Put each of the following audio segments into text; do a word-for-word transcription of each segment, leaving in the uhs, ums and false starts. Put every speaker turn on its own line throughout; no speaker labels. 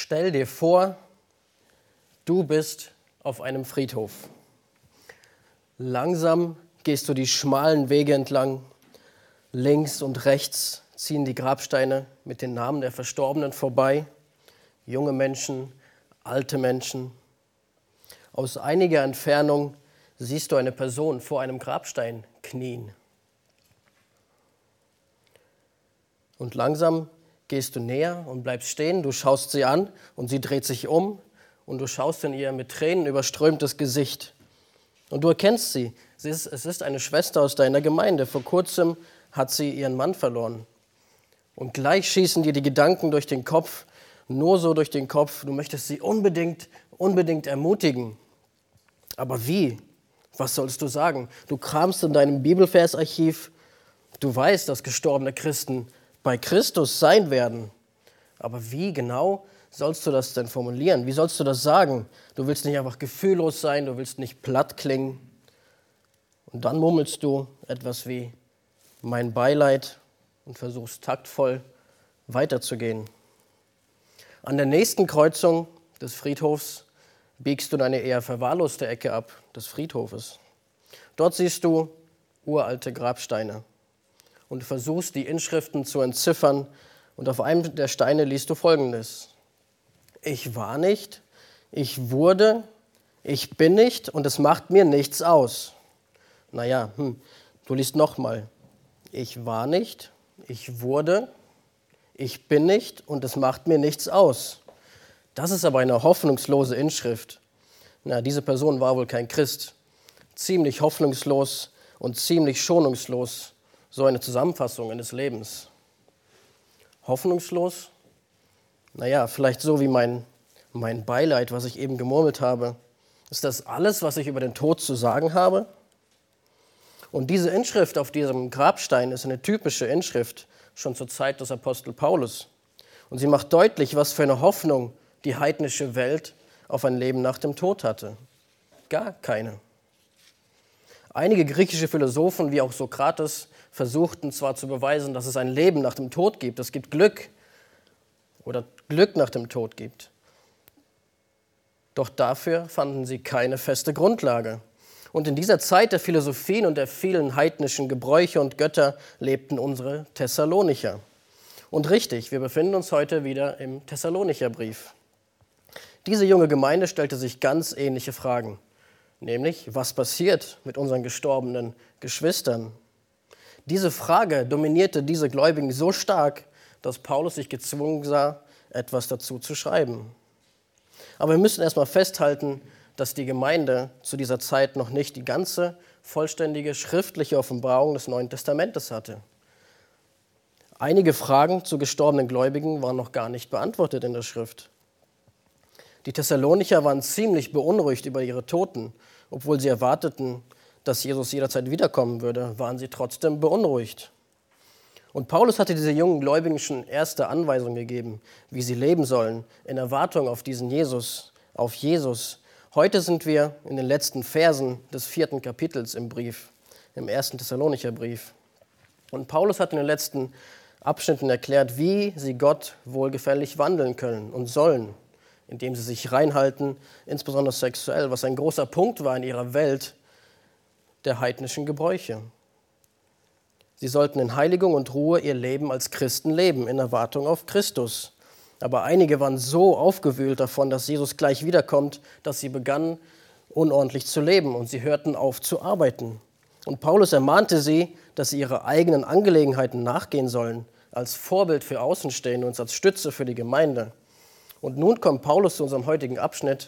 Stell dir vor, du bist auf einem Friedhof. Langsam gehst du die schmalen Wege entlang. Links und rechts ziehen die Grabsteine mit den Namen der Verstorbenen vorbei. Junge Menschen, alte Menschen. Aus einiger Entfernung siehst du eine Person vor einem Grabstein knien. Und langsam gehst du näher und bleibst stehen. Du schaust sie an und sie dreht sich um und du schaust in ihr mit Tränen überströmtes Gesicht. Und du erkennst sie. sie ist, es ist eine Schwester aus deiner Gemeinde. Vor kurzem hat sie ihren Mann verloren. Und gleich schießen dir die Gedanken durch den Kopf, nur so durch den Kopf. Du möchtest sie unbedingt, unbedingt ermutigen. Aber wie? Was sollst du sagen? Du kramst in deinem Bibelversarchiv. Du weißt, dass gestorbene Christen bei Christus sein werden. Aber wie genau sollst du das denn formulieren? Wie sollst du das sagen? Du willst nicht einfach gefühllos sein, du willst nicht platt klingen. Und dann murmelst du etwas wie mein Beileid und versuchst taktvoll weiterzugehen. An der nächsten Kreuzung des Friedhofs biegst du deine eher verwahrloste Ecke ab des Friedhofes. Dort siehst du uralte Grabsteine und du versuchst, die Inschriften zu entziffern. Und auf einem der Steine liest du Folgendes: Ich war nicht, ich wurde, ich bin nicht und es macht mir nichts aus. Naja, hm, du liest nochmal. Ich war nicht, ich wurde, ich bin nicht und es macht mir nichts aus. Das ist aber eine hoffnungslose Inschrift. Na, diese Person war wohl kein Christ. Ziemlich hoffnungslos und ziemlich schonungslos. So eine Zusammenfassung eines Lebens. Hoffnungslos? Naja, vielleicht so wie mein, mein Beileid, was ich eben gemurmelt habe. Ist das alles, was ich über den Tod zu sagen habe? Und diese Inschrift auf diesem Grabstein ist eine typische Inschrift, schon zur Zeit des Apostel Paulus. Und sie macht deutlich, was für eine Hoffnung die heidnische Welt auf ein Leben nach dem Tod hatte. Gar keine. Einige griechische Philosophen, wie auch Sokrates, versuchten zwar zu beweisen, dass es ein Leben nach dem Tod gibt, es gibt Glück oder Glück nach dem Tod gibt. Doch dafür fanden sie keine feste Grundlage. Und in dieser Zeit der Philosophien und der vielen heidnischen Gebräuche und Götter lebten unsere Thessalonicher. Und richtig, wir befinden uns heute wieder im Thessalonicher Brief. Diese junge Gemeinde stellte sich ganz ähnliche Fragen, nämlich, was passiert mit unseren gestorbenen Geschwistern? Diese Frage dominierte diese Gläubigen so stark, dass Paulus sich gezwungen sah, etwas dazu zu schreiben. Aber wir müssen erstmal festhalten, dass die Gemeinde zu dieser Zeit noch nicht die ganze vollständige schriftliche Offenbarung des Neuen Testamentes hatte. Einige Fragen zu gestorbenen Gläubigen waren noch gar nicht beantwortet in der Schrift. Die Thessalonicher waren ziemlich beunruhigt über ihre Toten. Obwohl sie erwarteten, dass Jesus jederzeit wiederkommen würde, waren sie trotzdem beunruhigt. Und Paulus hatte diese jungen Gläubigen schon erste Anweisungen gegeben, wie sie leben sollen, in Erwartung auf diesen Jesus, auf Jesus. Heute sind wir in den letzten Versen des vierten Kapitels im Brief, im ersten Thessalonicher Brief. Und Paulus hat in den letzten Abschnitten erklärt, wie sie Gott wohlgefällig wandeln können und sollen, indem sie sich reinhalten, insbesondere sexuell, was ein großer Punkt war in ihrer Welt der heidnischen Gebräuche. Sie sollten in Heiligung und Ruhe ihr Leben als Christen leben, in Erwartung auf Christus. Aber einige waren so aufgewühlt davon, dass Jesus gleich wiederkommt, dass sie begannen, unordentlich zu leben und sie hörten auf zu arbeiten. Und Paulus ermahnte sie, dass sie ihre eigenen Angelegenheiten nachgehen sollen, als Vorbild für Außenstehende und als Stütze für die Gemeinde. Und nun kommt Paulus zu unserem heutigen Abschnitt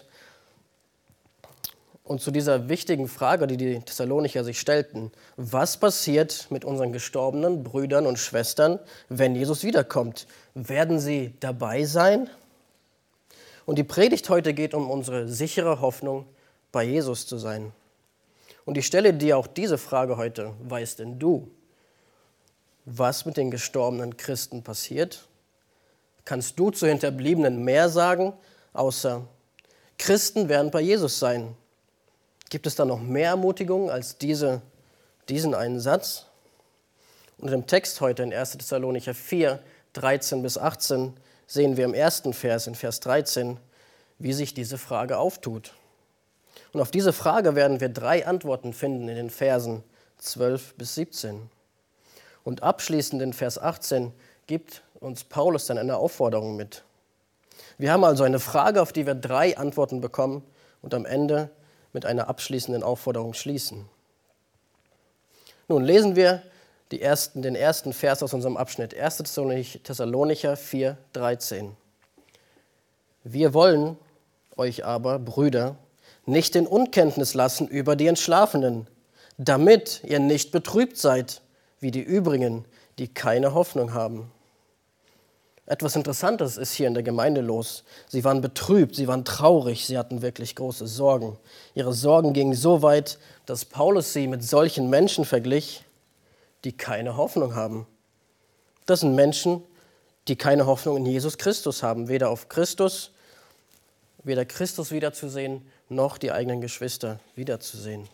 und zu dieser wichtigen Frage, die die Thessalonicher sich stellten. Was passiert mit unseren gestorbenen Brüdern und Schwestern, wenn Jesus wiederkommt? Werden sie dabei sein? Und die Predigt heute geht um unsere sichere Hoffnung, bei Jesus zu sein. Und ich stelle dir auch diese Frage heute: Weißt denn du, was mit den gestorbenen Christen passiert? Kannst du zu Hinterbliebenen mehr sagen, außer Christen werden bei Jesus sein? Gibt es da noch mehr Ermutigung als diese, diesen einen Satz? Und im Text heute in erster Thessalonicher vier, dreizehn bis achtzehn sehen wir im ersten Vers, in Vers dreizehn, wie sich diese Frage auftut. Und auf diese Frage werden wir drei Antworten finden in den Versen zwölf bis siebzehn. Und abschließend in Vers achtzehn gibt uns Paulus dann eine Aufforderung mit. Wir haben also eine Frage, auf die wir drei Antworten bekommen und am Ende mit einer abschließenden Aufforderung schließen. Nun lesen wir die ersten, den ersten Vers aus unserem Abschnitt, erster Thessalonicher vier, dreizehn. Wir wollen euch aber, Brüder, nicht in Unkenntnis lassen über die Entschlafenen, damit ihr nicht betrübt seid, wie die übrigen, die keine Hoffnung haben. Etwas Interessantes ist hier in der Gemeinde los. Sie waren betrübt, sie waren traurig, sie hatten wirklich große Sorgen. Ihre Sorgen gingen so weit, dass Paulus sie mit solchen Menschen verglich, die keine Hoffnung haben. Das sind Menschen, die keine Hoffnung in Jesus Christus haben, weder auf Christus, weder Christus wiederzusehen, noch die eigenen Geschwister wiederzusehen.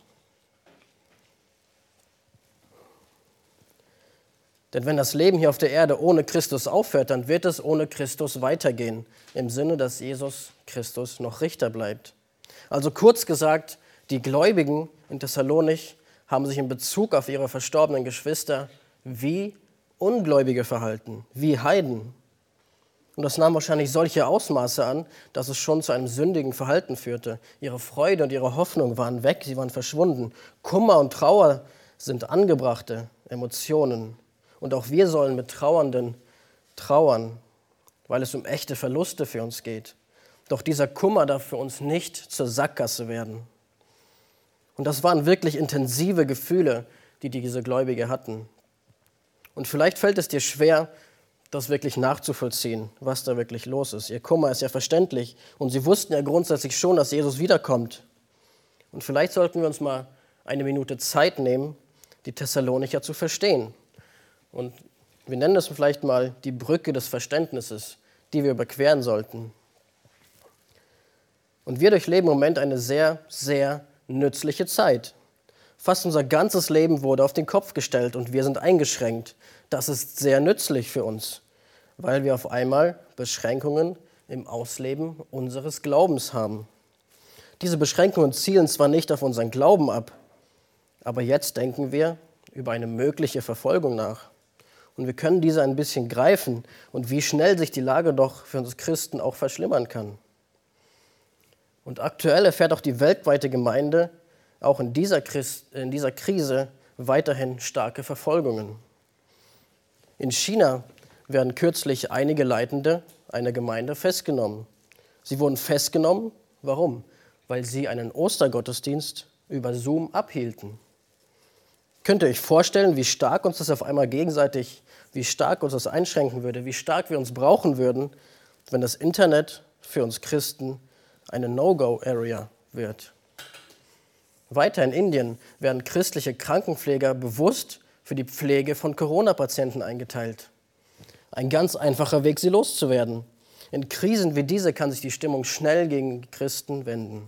Denn wenn das Leben hier auf der Erde ohne Christus aufhört, dann wird es ohne Christus weitergehen, im Sinne, dass Jesus Christus noch Richter bleibt. Also kurz gesagt, die Gläubigen in Thessalonich haben sich in Bezug auf ihre verstorbenen Geschwister wie Ungläubige verhalten, wie Heiden. Und das nahm wahrscheinlich solche Ausmaße an, dass es schon zu einem sündigen Verhalten führte. Ihre Freude und ihre Hoffnung waren weg, sie waren verschwunden. Kummer und Trauer sind angebrachte Emotionen. Und auch wir sollen mit Trauernden trauern, weil es um echte Verluste für uns geht. Doch dieser Kummer darf für uns nicht zur Sackgasse werden. Und das waren wirklich intensive Gefühle, die diese Gläubige hatten. Und vielleicht fällt es dir schwer, das wirklich nachzuvollziehen, was da wirklich los ist. Ihr Kummer ist ja verständlich und sie wussten ja grundsätzlich schon, dass Jesus wiederkommt. Und vielleicht sollten wir uns mal eine Minute Zeit nehmen, die Thessalonicher zu verstehen. Und wir nennen das vielleicht mal die Brücke des Verständnisses, die wir überqueren sollten. Und wir durchleben im Moment eine sehr, sehr nützliche Zeit. Fast unser ganzes Leben wurde auf den Kopf gestellt und wir sind eingeschränkt. Das ist sehr nützlich für uns, weil wir auf einmal Beschränkungen im Ausleben unseres Glaubens haben. Diese Beschränkungen zielen zwar nicht auf unseren Glauben ab, aber jetzt denken wir über eine mögliche Verfolgung nach. Und wir können diese ein bisschen greifen und wie schnell sich die Lage doch für uns Christen auch verschlimmern kann. Und aktuell erfährt auch die weltweite Gemeinde auch in dieser, Christ, in dieser Krise weiterhin starke Verfolgungen. In China werden kürzlich einige Leitende einer Gemeinde festgenommen. Sie wurden festgenommen, warum? Weil sie einen Ostergottesdienst über Zoom abhielten. Könnt ihr euch vorstellen, wie stark uns das auf einmal gegenseitig, wie stark uns das einschränken würde, wie stark wir uns brauchen würden, wenn das Internet für uns Christen eine No-Go-Area wird. Weiter in Indien werden christliche Krankenpfleger bewusst für die Pflege von Corona-Patienten eingeteilt. Ein ganz einfacher Weg, sie loszuwerden. In Krisen wie diese kann sich die Stimmung schnell gegen Christen wenden.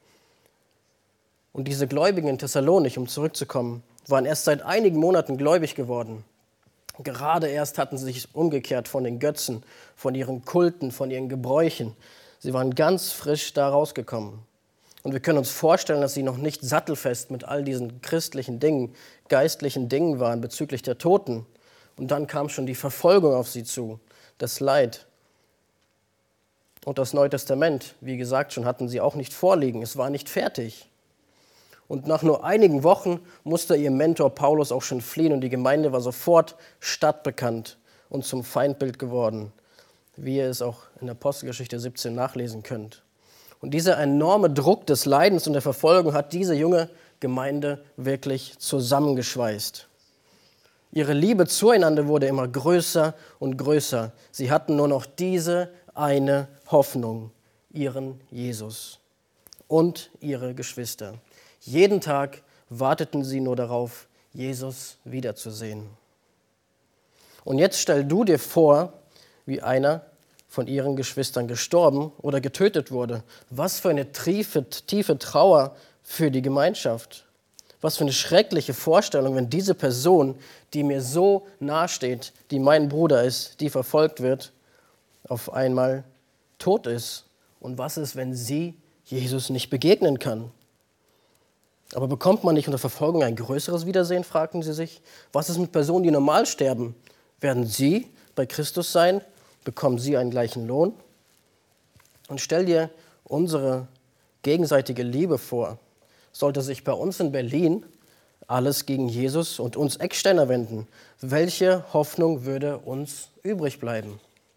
Und diese Gläubigen in Thessalonich, um zurückzukommen, waren erst seit einigen Monaten gläubig geworden. Gerade erst hatten sie sich umgekehrt von den Götzen, von ihren Kulten, von ihren Gebräuchen. Sie waren ganz frisch da rausgekommen. Und wir können uns vorstellen, dass sie noch nicht sattelfest mit all diesen christlichen Dingen, geistlichen Dingen waren bezüglich der Toten. Und dann kam schon die Verfolgung auf sie zu, das Leid. Und das Neue Testament, wie gesagt, schon hatten sie auch nicht vorliegen. Es war nicht fertig. Und nach nur einigen Wochen musste ihr Mentor Paulus auch schon fliehen und die Gemeinde war sofort stadtbekannt und zum Feindbild geworden, wie ihr es auch in Apostelgeschichte siebzehn nachlesen könnt. Und dieser enorme Druck des Leidens und der Verfolgung hat diese junge Gemeinde wirklich zusammengeschweißt. Ihre Liebe zueinander wurde immer größer und größer. Sie hatten nur noch diese eine Hoffnung, ihren Jesus und ihre Geschwister. Jeden Tag warteten sie nur darauf, Jesus wiederzusehen. Und jetzt stell du dir vor, wie einer von ihren Geschwistern gestorben oder getötet wurde. Was für eine tiefe, tiefe Trauer für die Gemeinschaft. Was für eine schreckliche Vorstellung, wenn diese Person, die mir so nahe steht, die mein Bruder ist, die verfolgt wird auf einmal tot ist? Und was ist, wenn sie Jesus nicht begegnen kann? Aber bekommt man nicht unter Verfolgung ein größeres Wiedersehen, fragten sie sich. Was ist mit Personen, die normal sterben? Werden sie bei Christus sein? Bekommen sie einen gleichen Lohn? Und stell dir unsere gegenseitige Liebe vor. Sollte sich bei uns in Berlin alles gegen Jesus und uns Ecksteiner wenden, welche Hoffnung würde uns übrig bleiben?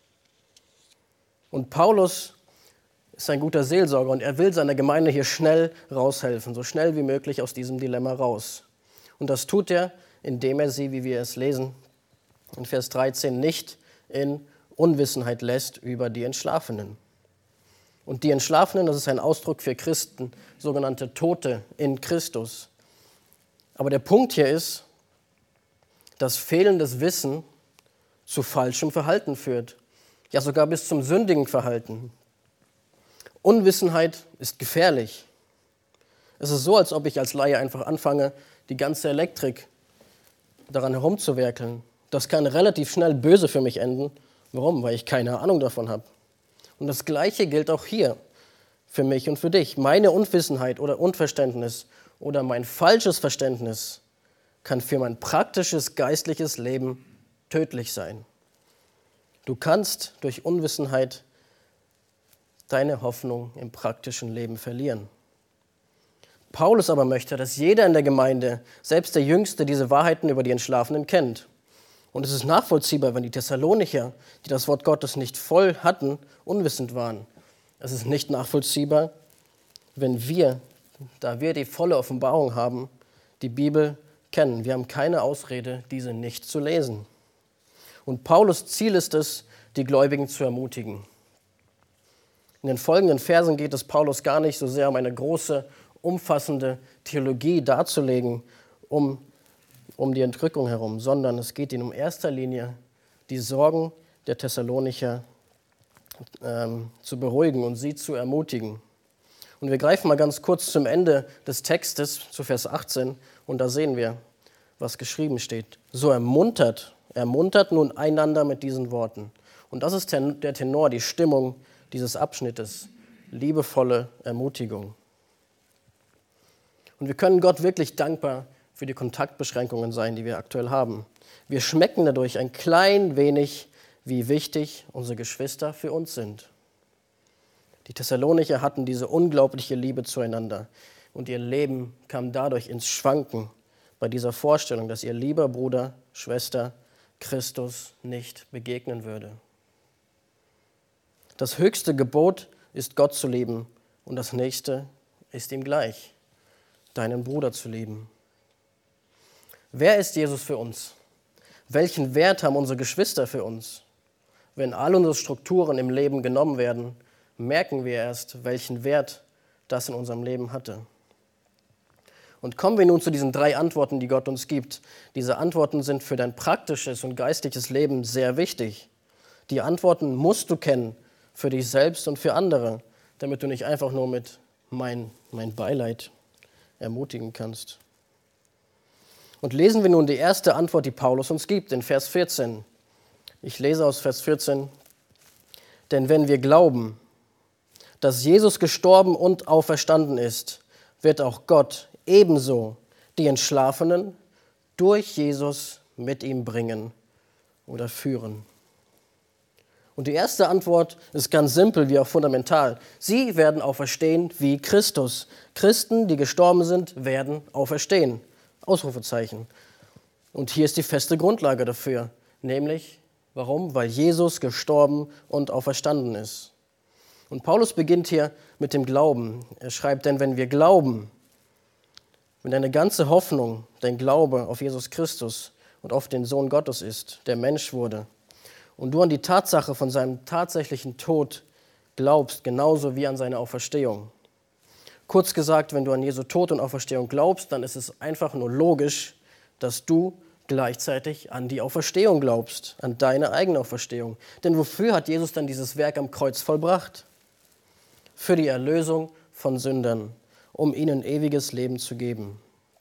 Und Paulus ist ein guter Seelsorger und er will seiner Gemeinde hier schnell raushelfen, so schnell wie möglich aus diesem Dilemma raus. Und das tut er, indem er sie, wie wir es lesen, in Vers dreizehn, nicht in Unwissenheit lässt über die Entschlafenen. Und die Entschlafenen, das ist ein Ausdruck für Christen, sogenannte Tote in Christus. Aber der Punkt hier ist, dass fehlendes Wissen zu falschem Verhalten führt, ja sogar bis zum sündigen Verhalten. Unwissenheit ist gefährlich. Es ist so, als ob ich als Laie einfach anfange, die ganze Elektrik daran herumzuwerkeln. Das kann relativ schnell böse für mich enden. Warum? Weil ich keine Ahnung davon habe. Und das Gleiche gilt auch hier für mich und für dich. Meine Unwissenheit oder Unverständnis oder mein falsches Verständnis kann für mein praktisches geistliches Leben tödlich sein. Du kannst durch Unwissenheit deine Hoffnung im praktischen Leben verlieren. Paulus aber möchte, dass jeder in der Gemeinde, selbst der Jüngste, diese Wahrheiten über die Entschlafenen kennt. Und es ist nachvollziehbar, wenn die Thessalonicher, die das Wort Gottes nicht voll hatten, unwissend waren. Es ist nicht nachvollziehbar, wenn wir, da wir die volle Offenbarung haben, die Bibel kennen. Wir haben keine Ausrede, diese nicht zu lesen. Und Paulus' Ziel ist es, die Gläubigen zu ermutigen. In den folgenden Versen geht es Paulus gar nicht so sehr um eine große, umfassende Theologie darzulegen, um, um die Entrückung herum, sondern es geht ihm in erster Linie, die Sorgen der Thessalonicher ähm, zu beruhigen und sie zu ermutigen. Und wir greifen mal ganz kurz zum Ende des Textes, zu Vers achtzehn, und da sehen wir, was geschrieben steht. So ermuntert, ermuntert nun einander mit diesen Worten. Und das ist der Tenor, die Stimmung dieses Abschnittes, liebevolle Ermutigung. Und wir können Gott wirklich dankbar für die Kontaktbeschränkungen sein, die wir aktuell haben. Wir schmecken dadurch ein klein wenig, wie wichtig unsere Geschwister für uns sind. Die Thessalonicher hatten diese unglaubliche Liebe zueinander und ihr Leben kam dadurch ins Schwanken bei dieser Vorstellung, dass ihr lieber Bruder, Schwester Christus nicht begegnen würde. Das höchste Gebot ist, Gott zu lieben, und das nächste ist ihm gleich, deinen Bruder zu lieben. Wer ist Jesus für uns? Welchen Wert haben unsere Geschwister für uns? Wenn all unsere Strukturen im Leben genommen werden, merken wir erst, welchen Wert das in unserem Leben hatte. Und kommen wir nun zu diesen drei Antworten, die Gott uns gibt. Diese Antworten sind für dein praktisches und geistliches Leben sehr wichtig. Die Antworten musst du kennen, für dich selbst und für andere, damit du nicht einfach nur mit mein, mein Beileid ermutigen kannst. Und lesen wir nun die erste Antwort, die Paulus uns gibt, in Vers vierzehn. Ich lese aus Vers vierzehn. Denn wenn wir glauben, dass Jesus gestorben und auferstanden ist, wird auch Gott ebenso die Entschlafenen durch Jesus mit ihm bringen oder führen. Und die erste Antwort ist ganz simpel wie auch fundamental. Sie werden auferstehen wie Christus. Christen, die gestorben sind, werden auferstehen. Ausrufezeichen. Und hier ist die feste Grundlage dafür. Nämlich, warum? Weil Jesus gestorben und auferstanden ist. Und Paulus beginnt hier mit dem Glauben. Er schreibt, denn wenn wir glauben, wenn deine ganze Hoffnung, dein Glaube auf Jesus Christus und auf den Sohn Gottes ist, der Mensch wurde, und du an die Tatsache von seinem tatsächlichen Tod glaubst, genauso wie an seine Auferstehung. Kurz gesagt, wenn du an Jesu Tod und Auferstehung glaubst, dann ist es einfach nur logisch, dass du gleichzeitig an die Auferstehung glaubst, an deine eigene Auferstehung. Denn wofür hat Jesus dann dieses Werk am Kreuz vollbracht? Für die Erlösung von Sündern, um ihnen ewiges Leben zu geben.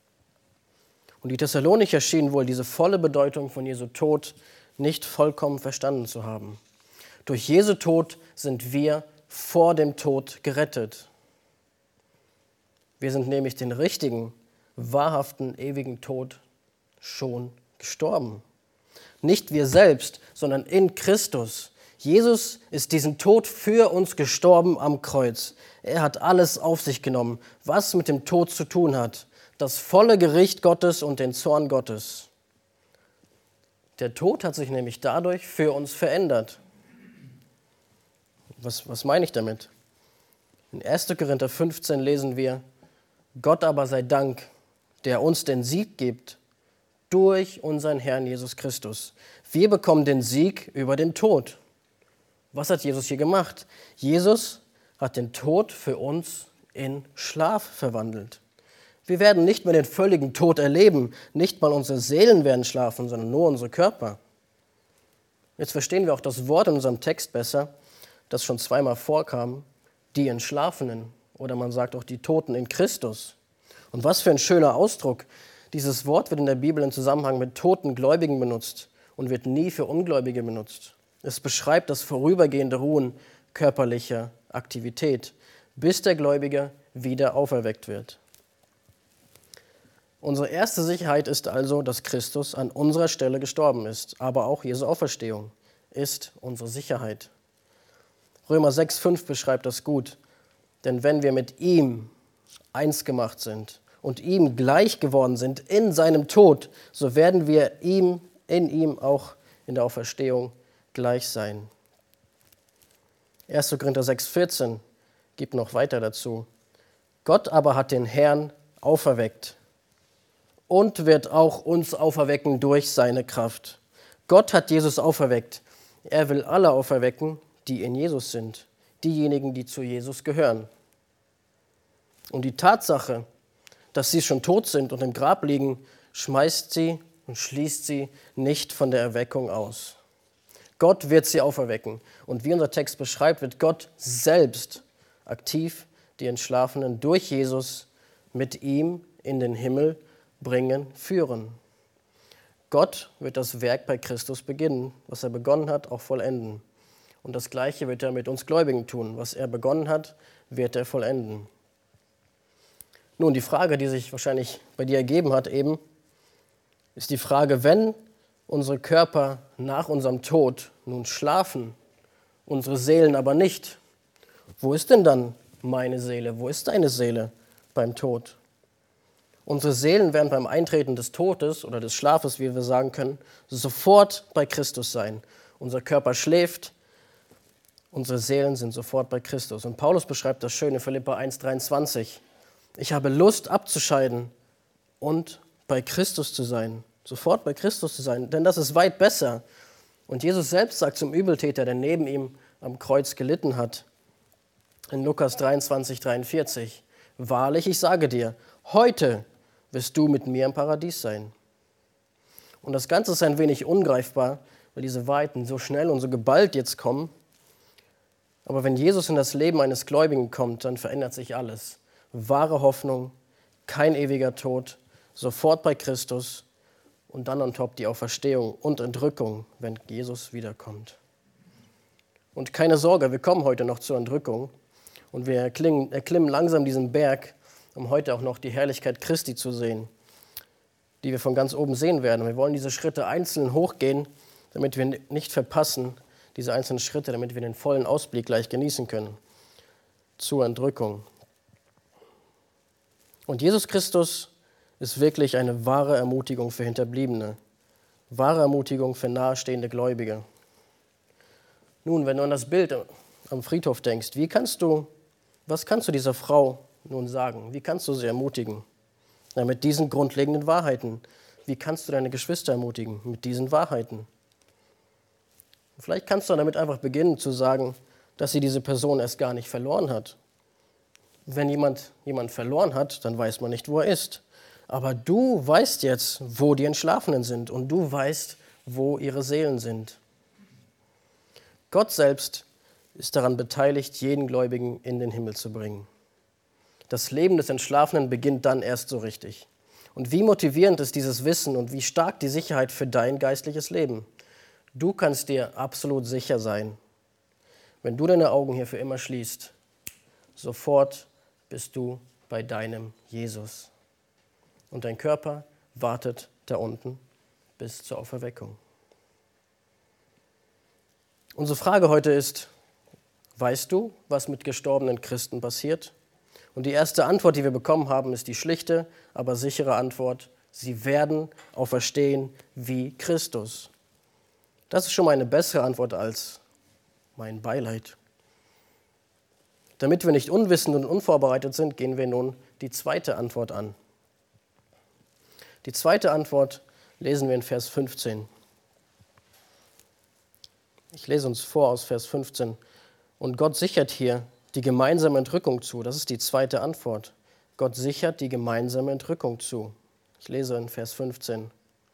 Und die Thessalonicher schienen wohl diese volle Bedeutung von Jesu Tod nicht vollkommen verstanden zu haben. Durch Jesu Tod sind wir vor dem Tod gerettet. Wir sind nämlich den richtigen, wahrhaften, ewigen Tod schon gestorben. Nicht wir selbst, sondern in Christus. Jesus ist diesen Tod für uns gestorben am Kreuz. Er hat alles auf sich genommen, was mit dem Tod zu tun hat. Das volle Gericht Gottes und den Zorn Gottes. Der Tod hat sich nämlich dadurch für uns verändert. Was, was meine ich damit? In erster Korinther fünfzehn lesen wir, Gott aber sei Dank, der uns den Sieg gibt durch unseren Herrn Jesus Christus. Wir bekommen den Sieg über den Tod. Was hat Jesus hier gemacht? Jesus hat den Tod für uns in Schlaf verwandelt. Wir werden nicht mehr den völligen Tod erleben, nicht mal unsere Seelen werden schlafen, sondern nur unsere Körper. Jetzt verstehen wir auch das Wort in unserem Text besser, das schon zweimal vorkam, die Entschlafenen oder man sagt auch die Toten in Christus. Und was für ein schöner Ausdruck. Dieses Wort wird in der Bibel im Zusammenhang mit toten Gläubigen benutzt und wird nie für Ungläubige benutzt. Es beschreibt das vorübergehende Ruhen körperlicher Aktivität, bis der Gläubige wieder auferweckt wird. Unsere erste Sicherheit ist also, dass Christus an unserer Stelle gestorben ist, aber auch Jesu Auferstehung ist unsere Sicherheit. Römer sechs fünf beschreibt das gut, denn wenn wir mit ihm eins gemacht sind und ihm gleich geworden sind in seinem Tod, so werden wir ihm, in ihm auch in der Auferstehung gleich sein. erster Korinther sechs vierzehn gibt noch weiter dazu. Gott aber hat den Herrn auferweckt und wird auch uns auferwecken durch seine Kraft. Gott hat Jesus auferweckt. Er will alle auferwecken, die in Jesus sind, diejenigen, die zu Jesus gehören. Und die Tatsache, dass sie schon tot sind und im Grab liegen, schmeißt sie und schließt sie nicht von der Erweckung aus. Gott wird sie auferwecken. Und wie unser Text beschreibt, wird Gott selbst aktiv die Entschlafenen durch Jesus mit ihm in den Himmel bringen, führen. Gott wird das Werk bei Christus beginnen, was er begonnen hat, auch vollenden. Und das Gleiche wird er mit uns Gläubigen tun. Was er begonnen hat, wird er vollenden. Nun, die Frage, die sich wahrscheinlich bei dir ergeben hat eben, ist die Frage, wenn unsere Körper nach unserem Tod nun schlafen, unsere Seelen aber nicht, wo ist denn dann meine Seele? Wo ist deine Seele beim Tod? Unsere Seelen werden beim Eintreten des Todes oder des Schlafes, wie wir sagen können, sofort bei Christus sein. Unser Körper schläft, unsere Seelen sind sofort bei Christus. Und Paulus beschreibt das schön in Philipper eins dreiundzwanzig. Ich habe Lust abzuscheiden und bei Christus zu sein, sofort bei Christus zu sein, denn das ist weit besser. Und Jesus selbst sagt zum Übeltäter, der neben ihm am Kreuz gelitten hat, in Lukas dreiundzwanzig dreiundvierzig, wahrlich, ich sage dir, heute wirst du mit mir im Paradies sein. Und das Ganze ist ein wenig ungreifbar, weil diese Wahrheiten so schnell und so geballt jetzt kommen. Aber wenn Jesus in das Leben eines Gläubigen kommt, dann verändert sich alles. Wahre Hoffnung, kein ewiger Tod, sofort bei Christus und dann on top die Auferstehung und Entrückung, wenn Jesus wiederkommt. Und keine Sorge, wir kommen heute noch zur Entrückung und wir erklimmen, erklimmen langsam diesen Berg, um heute auch noch die Herrlichkeit Christi zu sehen, die wir von ganz oben sehen werden. Wir wollen diese Schritte einzeln hochgehen, damit wir nicht verpassen, diese einzelnen Schritte, damit wir den vollen Ausblick gleich genießen können zur Entrückung. Und Jesus Christus ist wirklich eine wahre Ermutigung für Hinterbliebene, wahre Ermutigung für nahestehende Gläubige. Nun, wenn du an das Bild am Friedhof denkst, wie kannst du, was kannst du dieser Frau nun sagen? Wie kannst du sie ermutigen? Na, mit diesen grundlegenden Wahrheiten. Wie kannst du deine Geschwister ermutigen? Mit diesen Wahrheiten. Vielleicht kannst du damit einfach beginnen zu sagen, dass sie diese Person erst gar nicht verloren hat. Wenn jemand jemand verloren hat, dann weiß man nicht, wo er ist. Aber du weißt jetzt, wo die Entschlafenen sind und du weißt, wo ihre Seelen sind. Gott selbst ist daran beteiligt, jeden Gläubigen in den Himmel zu bringen. Das Leben des Entschlafenen beginnt dann erst so richtig. Und wie motivierend ist dieses Wissen und wie stark die Sicherheit für dein geistliches Leben. Du kannst dir absolut sicher sein, wenn du deine Augen hier für immer schließt, sofort bist du bei deinem Jesus. Und dein Körper wartet da unten bis zur Auferweckung. Unsere Frage heute ist, weißt du, was mit gestorbenen Christen passiert? Und die erste Antwort, die wir bekommen haben, ist die schlichte, aber sichere Antwort: Sie werden auferstehen wie Christus. Das ist schon mal eine bessere Antwort als mein Beileid. Damit wir nicht unwissend und unvorbereitet sind, gehen wir nun die zweite Antwort an. Die zweite Antwort lesen wir in Vers fünfzehn. Ich lese uns vor aus Vers fünfzehn. Und Gott sichert hier die gemeinsame Entrückung zu. Das ist die zweite Antwort. Gott sichert die gemeinsame Entrückung zu. Ich lese in Vers fünfzehn.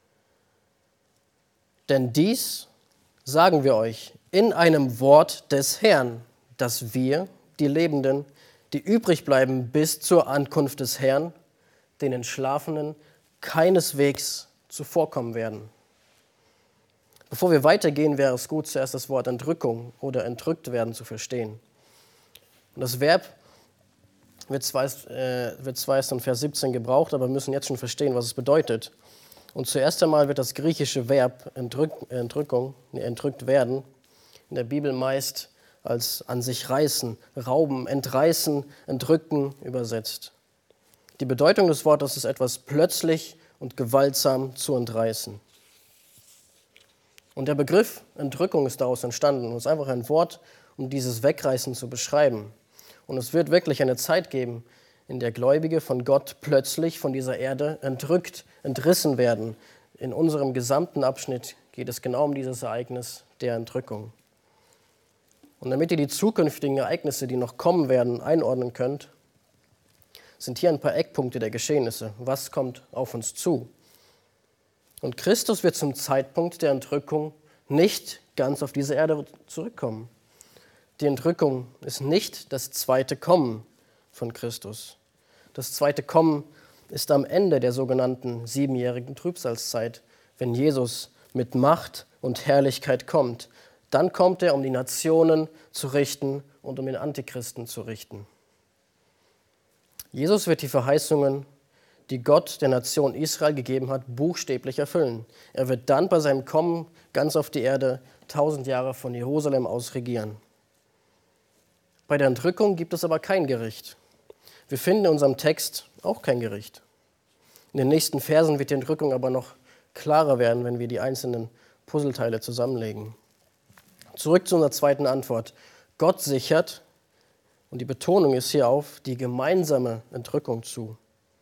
Denn dies sagen wir euch in einem Wort des Herrn, dass wir, die Lebenden, die übrig bleiben bis zur Ankunft des Herrn, den Entschlafenen keineswegs zuvorkommen werden. Bevor wir weitergehen, wäre es gut, zuerst das Wort Entrückung oder entrückt werden zu verstehen. Und das Verb wird zwar, äh, wird zwar erst in Vers siebzehn gebraucht, aber wir müssen jetzt schon verstehen, was es bedeutet. Und zuerst einmal wird das griechische Verb entrück, Entrückung, nee, entrückt werden in der Bibel meist als an sich reißen, rauben, entreißen, entrücken übersetzt. Die Bedeutung des Wortes ist etwas plötzlich und gewaltsam zu entreißen. Und der Begriff Entrückung ist daraus entstanden. Und es ist einfach ein Wort, um dieses Wegreißen zu beschreiben. Und es wird wirklich eine Zeit geben, in der Gläubige von Gott plötzlich von dieser Erde entrückt, entrissen werden. In unserem gesamten Abschnitt geht es genau um dieses Ereignis der Entrückung. Und damit ihr die zukünftigen Ereignisse, die noch kommen werden, einordnen könnt, sind hier ein paar Eckpunkte der Geschehnisse. Was kommt auf uns zu? Und Christus wird zum Zeitpunkt der Entrückung nicht ganz auf diese Erde zurückkommen. Die Entrückung ist nicht das zweite Kommen von Christus. Das zweite Kommen ist am Ende der sogenannten siebenjährigen Trübsalzeit, wenn Jesus mit Macht und Herrlichkeit kommt. Dann kommt er, um die Nationen zu richten und um den Antichristen zu richten. Jesus wird die Verheißungen, die Gott der Nation Israel gegeben hat, buchstäblich erfüllen. Er wird dann bei seinem Kommen ganz auf die Erde tausend Jahre von Jerusalem aus regieren. Bei der Entrückung gibt es aber kein Gericht. Wir finden in unserem Text auch kein Gericht. In den nächsten Versen wird die Entrückung aber noch klarer werden, wenn wir die einzelnen Puzzleteile zusammenlegen. Zurück zu unserer zweiten Antwort. Gott sichert, und die Betonung ist hier auf die gemeinsame Entrückung zu.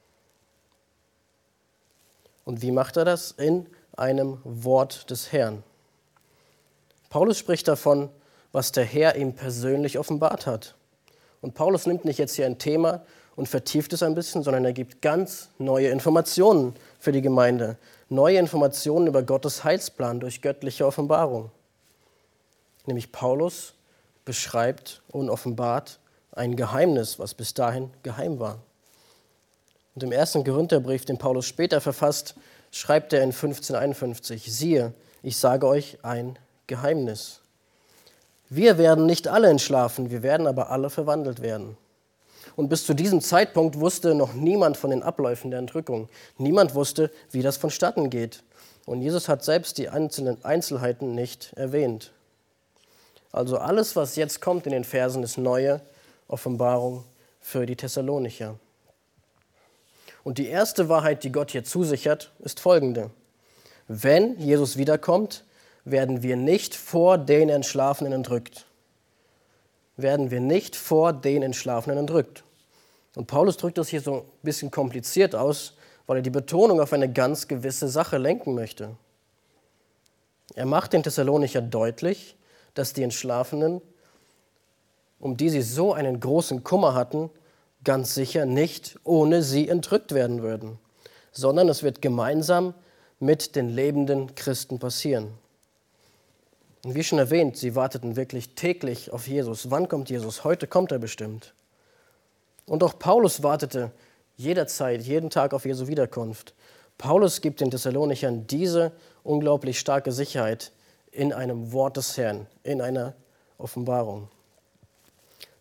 Und wie macht er das? In einem Wort des Herrn. Paulus spricht davon, was der Herr ihm persönlich offenbart hat. Und Paulus nimmt nicht jetzt hier ein Thema und vertieft es ein bisschen, sondern er gibt ganz neue Informationen für die Gemeinde. Neue Informationen über Gottes Heilsplan durch göttliche Offenbarung. Nämlich Paulus beschreibt und offenbart ein Geheimnis, was bis dahin geheim war. Und im ersten Korintherbrief, den Paulus später verfasst, schreibt er in fünfzehn einundfünfzig, siehe, ich sage euch ein Geheimnis. Wir werden nicht alle entschlafen, wir werden aber alle verwandelt werden. Und bis zu diesem Zeitpunkt wusste noch niemand von den Abläufen der Entrückung. Niemand wusste, wie das vonstatten geht. Und Jesus hat selbst die einzelnen Einzelheiten nicht erwähnt. Also alles, was jetzt kommt in den Versen, ist neue Offenbarung für die Thessalonicher. Und die erste Wahrheit, die Gott hier zusichert, ist folgende. Wenn Jesus wiederkommt, werden wir nicht vor den Entschlafenen entrückt. Werden wir nicht vor den Entschlafenen entrückt. Und Paulus drückt das hier so ein bisschen kompliziert aus, weil er die Betonung auf eine ganz gewisse Sache lenken möchte. Er macht den Thessalonicher deutlich, dass die Entschlafenen, um die sie so einen großen Kummer hatten, ganz sicher nicht ohne sie entrückt werden würden, sondern es wird gemeinsam mit den lebenden Christen passieren. Und wie schon erwähnt, sie warteten wirklich täglich auf Jesus. Wann kommt Jesus? Heute kommt er bestimmt. Und auch Paulus wartete jederzeit, jeden Tag auf Jesu Wiederkunft. Paulus gibt den Thessalonichern diese unglaublich starke Sicherheit in einem Wort des Herrn, in einer Offenbarung.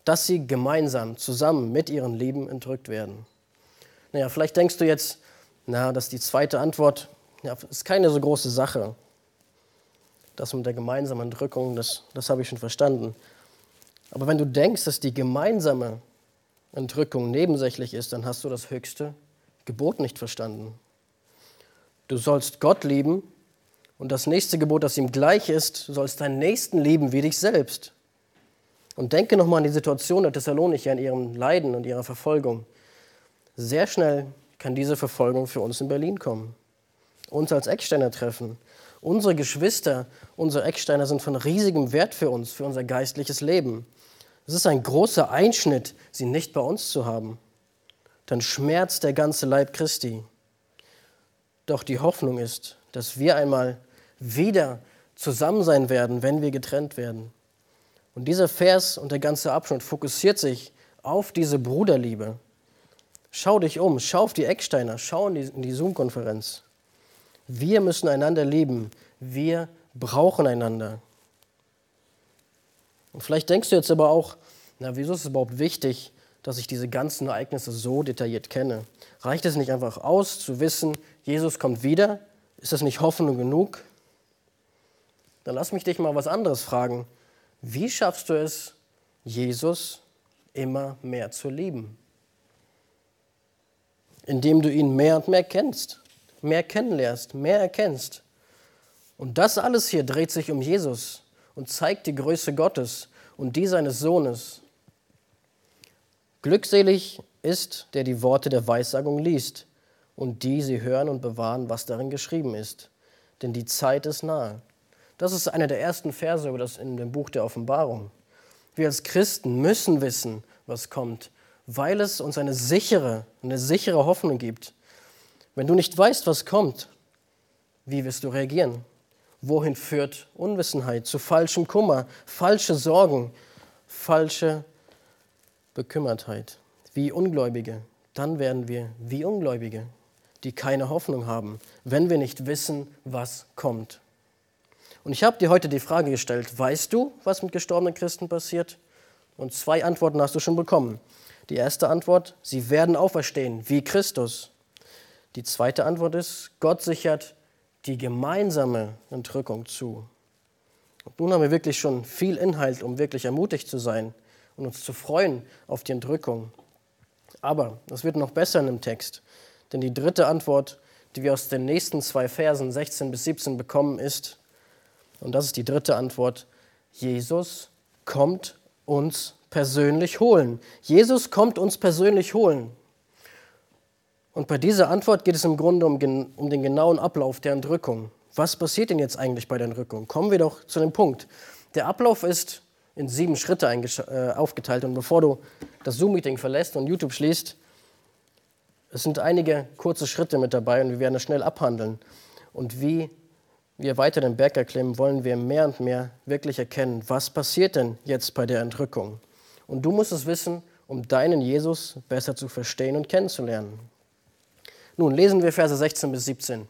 dass sie gemeinsam, zusammen mit ihren Lieben entrückt werden. Naja, vielleicht denkst du jetzt, na, dass die zweite Antwort, ja, ist keine so große Sache. Das mit der gemeinsamen Entrückung, das, das habe ich schon verstanden. Aber wenn du denkst, dass die gemeinsame Entrückung nebensächlich ist, dann hast du das höchste Gebot nicht verstanden. Du sollst Gott lieben und das nächste Gebot, das ihm gleich ist, du sollst deinen Nächsten lieben wie dich selbst. Und denke nochmal an die Situation der Thessalonicher in ihrem Leiden und ihrer Verfolgung. Sehr schnell kann diese Verfolgung für uns in Berlin kommen. Uns als Ecksteiner treffen. Unsere Geschwister, unsere Ecksteiner sind von riesigem Wert für uns, für unser geistliches Leben. Es ist ein großer Einschnitt, sie nicht bei uns zu haben. Dann schmerzt der ganze Leib Christi. Doch die Hoffnung ist, dass wir einmal wieder zusammen sein werden, wenn wir getrennt werden. Und dieser Vers und der ganze Abschnitt fokussiert sich auf diese Bruderliebe. Schau dich um, schau auf die Ecksteiner, schau in die, in die Zoom-Konferenz. Wir müssen einander lieben, wir brauchen einander. Und vielleicht denkst du jetzt aber auch, na, wieso ist es überhaupt wichtig, dass ich diese ganzen Ereignisse so detailliert kenne? Reicht es nicht einfach aus, zu wissen, Jesus kommt wieder? Ist das nicht Hoffnung genug? Dann lass mich dich mal was anderes fragen. Wie schaffst du es, Jesus immer mehr zu lieben? Indem du ihn mehr und mehr kennst, mehr kennenlernst, mehr erkennst. Und das alles hier dreht sich um Jesus und zeigt die Größe Gottes und die seines Sohnes. Glückselig ist, der die Worte der Weissagung liest und die sie hören und bewahren, was darin geschrieben ist. Denn die Zeit ist nahe. Das ist einer der ersten Verse über das in dem Buch der Offenbarung. Wir als Christen müssen wissen, was kommt, weil es uns eine sichere, eine sichere Hoffnung gibt. Wenn du nicht weißt, was kommt, wie wirst du reagieren? Wohin führt Unwissenheit? Zu falschem Kummer, falsche Sorgen, falsche Bekümmertheit. Wie Ungläubige, dann werden wir wie Ungläubige, die keine Hoffnung haben, wenn wir nicht wissen, was kommt. Und ich habe dir heute die Frage gestellt, weißt du, was mit gestorbenen Christen passiert? Und zwei Antworten hast du schon bekommen. Die erste Antwort, sie werden auferstehen, wie Christus. Die zweite Antwort ist, Gott sichert die gemeinsame Entrückung zu. Und nun haben wir wirklich schon viel Inhalt, um wirklich ermutigt zu sein und uns zu freuen auf die Entrückung. Aber das wird noch besser in dem Text, denn die dritte Antwort, die wir aus den nächsten zwei Versen sechzehn bis siebzehn bekommen, ist, und das ist die dritte Antwort, Jesus kommt uns persönlich holen. Jesus kommt uns persönlich holen. Und bei dieser Antwort geht es im Grunde um, um den genauen Ablauf der Entrückung. Was passiert denn jetzt eigentlich bei der Entrückung? Kommen wir doch zu dem Punkt. Der Ablauf ist in sieben Schritte äh, aufgeteilt. Und bevor du das Zoom-Meeting verlässt und YouTube schließt, es sind einige kurze Schritte mit dabei und wir werden das schnell abhandeln. Und wie wir weiter den Berg erklimmen, wollen wir mehr und mehr wirklich erkennen, was passiert denn jetzt bei der Entrückung. Und du musst es wissen, um deinen Jesus besser zu verstehen und kennenzulernen. Nun lesen wir Verse sechzehn bis siebzehn.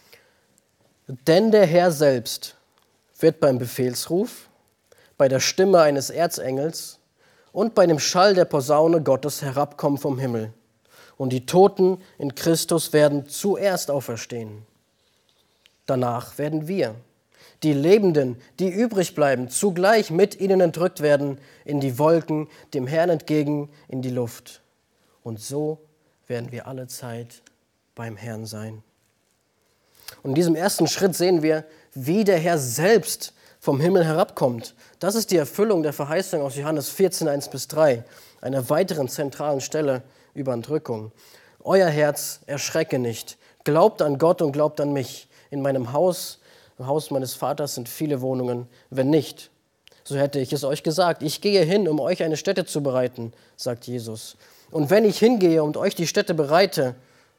Denn der Herr selbst wird beim Befehlsruf, bei der Stimme eines Erzengels und bei dem Schall der Posaune Gottes herabkommen vom Himmel. Und die Toten in Christus werden zuerst auferstehen. Danach werden wir, die Lebenden, die übrig bleiben, zugleich mit ihnen entrückt werden in die Wolken, dem Herrn entgegen in die Luft. Und so werden wir alle Zeit beim Herrn sein. Und in diesem ersten Schritt sehen wir, wie der Herr selbst vom Himmel herabkommt. Das ist die Erfüllung der Verheißung aus Johannes vierzehn, eins bis drei, einer weiteren zentralen Stelle über Entrückung. Euer Herz erschrecke nicht. Glaubt an Gott und glaubt an mich. In meinem Haus, im Haus meines Vaters sind viele Wohnungen. Wenn nicht, so hätte ich es euch gesagt. Ich gehe hin, um euch eine Stätte zu bereiten, sagt Jesus. Und wenn ich hingehe und euch die Stätte bereite,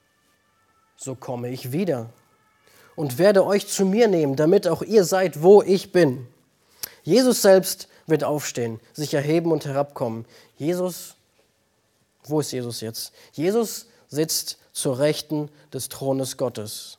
so komme ich wieder und werde euch zu mir nehmen, damit auch ihr seid, wo ich bin. Jesus selbst wird aufstehen, sich erheben und herabkommen. Jesus, wo ist Jesus jetzt? Jesus sitzt zur Rechten des Thrones Gottes.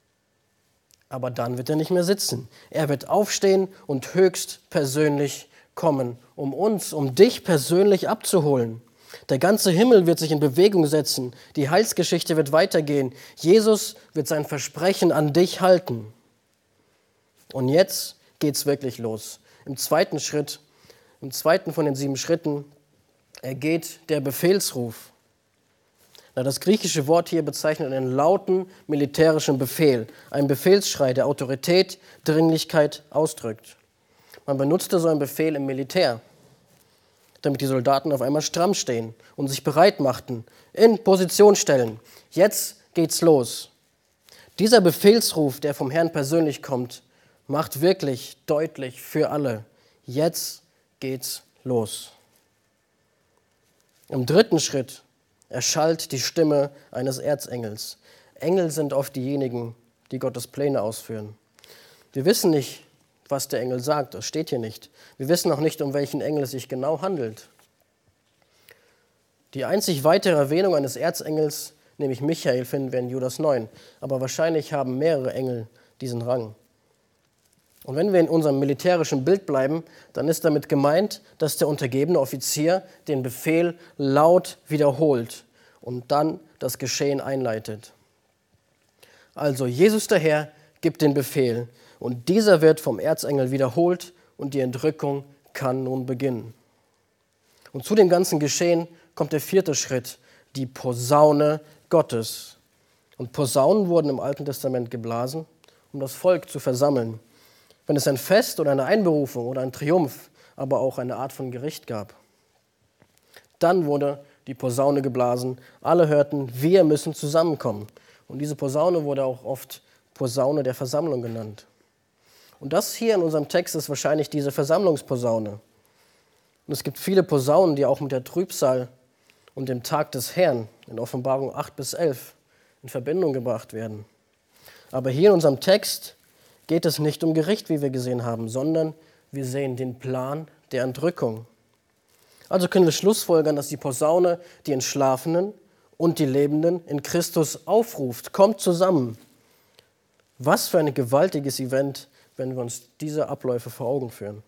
Aber dann wird er nicht mehr sitzen. Er wird aufstehen und höchst persönlich kommen, um uns, um dich persönlich abzuholen. Der ganze Himmel wird sich in Bewegung setzen. Die Heilsgeschichte wird weitergehen. Jesus wird sein Versprechen an dich halten. Und jetzt geht's wirklich los. Im zweiten Schritt, im zweiten von den sieben Schritten, ergeht der Befehlsruf. Na, das griechische Wort hier bezeichnet einen lauten militärischen Befehl, einen Befehlsschrei, der Autorität, Dringlichkeit ausdrückt. Man benutzte so einen Befehl im Militär, damit die Soldaten auf einmal stramm stehen und sich bereit machten, in Position stellen. Jetzt geht's los. Dieser Befehlsruf, der vom Herrn persönlich kommt, macht wirklich deutlich für alle, jetzt geht's los. Im dritten Schritt erschallt die Stimme eines Erzengels. Engel sind oft diejenigen, die Gottes Pläne ausführen. Wir wissen nicht, was der Engel sagt, das steht hier nicht. Wir wissen auch nicht, um welchen Engel es sich genau handelt. Die einzig weitere Erwähnung eines Erzengels, nämlich Michael, finden wir in Judas neun. Aber wahrscheinlich haben mehrere Engel diesen Rang. Und wenn wir in unserem militärischen Bild bleiben, dann ist damit gemeint, dass der untergebene Offizier den Befehl laut wiederholt und dann das Geschehen einleitet. Also Jesus der Herr gibt den Befehl und dieser wird vom Erzengel wiederholt und die Entrückung kann nun beginnen. Und zu dem ganzen Geschehen kommt der vierte Schritt, die Posaune Gottes. Und Posaunen wurden im Alten Testament geblasen, um das Volk zu versammeln. Wenn es ein Fest oder eine Einberufung oder ein Triumph, aber auch eine Art von Gericht gab. Dann wurde die Posaune geblasen. Alle hörten, wir müssen zusammenkommen. Und diese Posaune wurde auch oft Posaune der Versammlung genannt. Und das hier in unserem Text ist wahrscheinlich diese Versammlungsposaune. Und es gibt viele Posaunen, die auch mit der Trübsal und dem Tag des Herrn in Offenbarung acht bis elf in Verbindung gebracht werden. Aber hier in unserem Text geht es nicht um Gericht, wie wir gesehen haben, sondern wir sehen den Plan der Entrückung. Also können wir schlussfolgern, dass die Posaune die Entschlafenen und die Lebenden in Christus aufruft. Kommt zusammen. Was für ein gewaltiges Event, wenn wir uns diese Abläufe vor Augen führen.